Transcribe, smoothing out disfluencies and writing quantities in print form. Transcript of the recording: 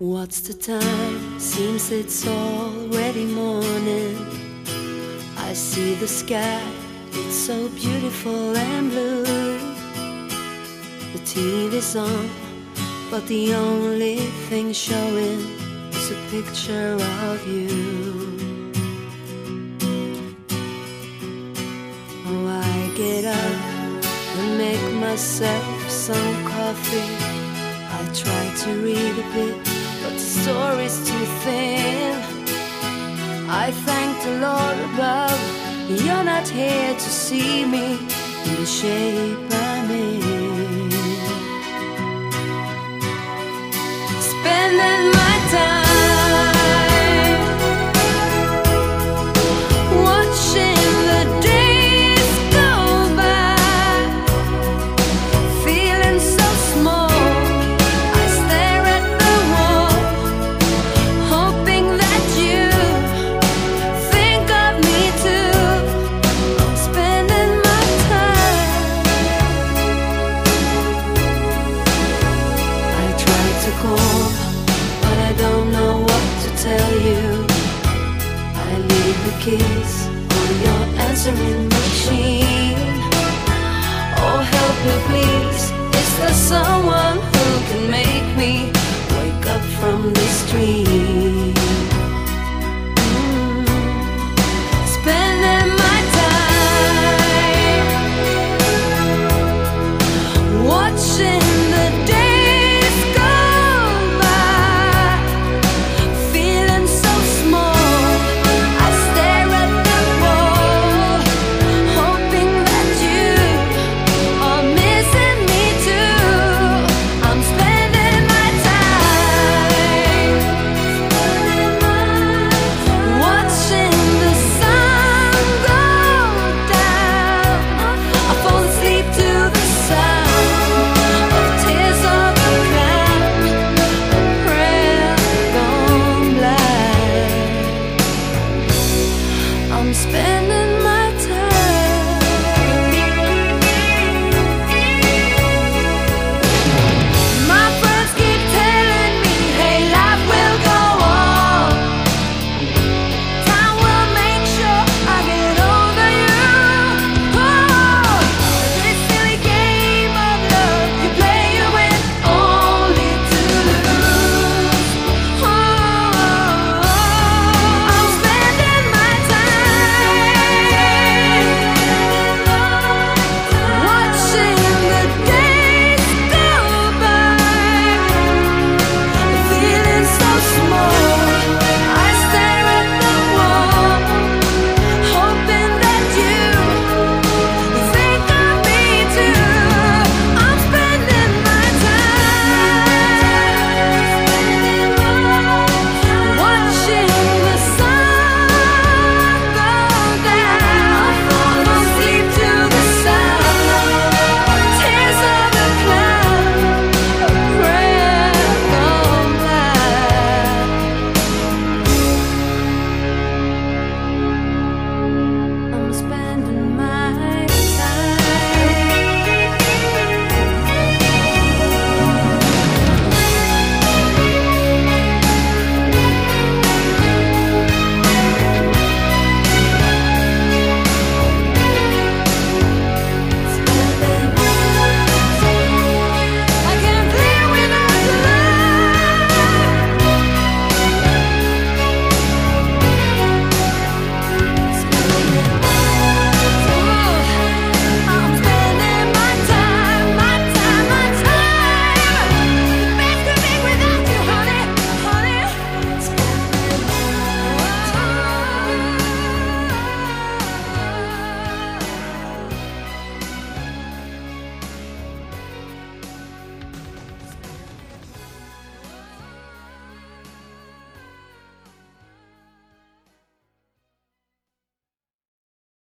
What's the time? Seems it's already morning. I see the sky, it's so beautiful and blue. The TV's on, but the only thing showing is a picture of you. Oh, I get up and make myself some coffee. I try to read a bit, but the story's too thin. I thank the Lord above, you're not here to see me in the shape I'm in. Spending my time watching the days go by, feeling so small. I stare at the wall, hoping that you think of me too. Spending my time. I try to call, but I don't know what to tell you. I leave the keys on your answering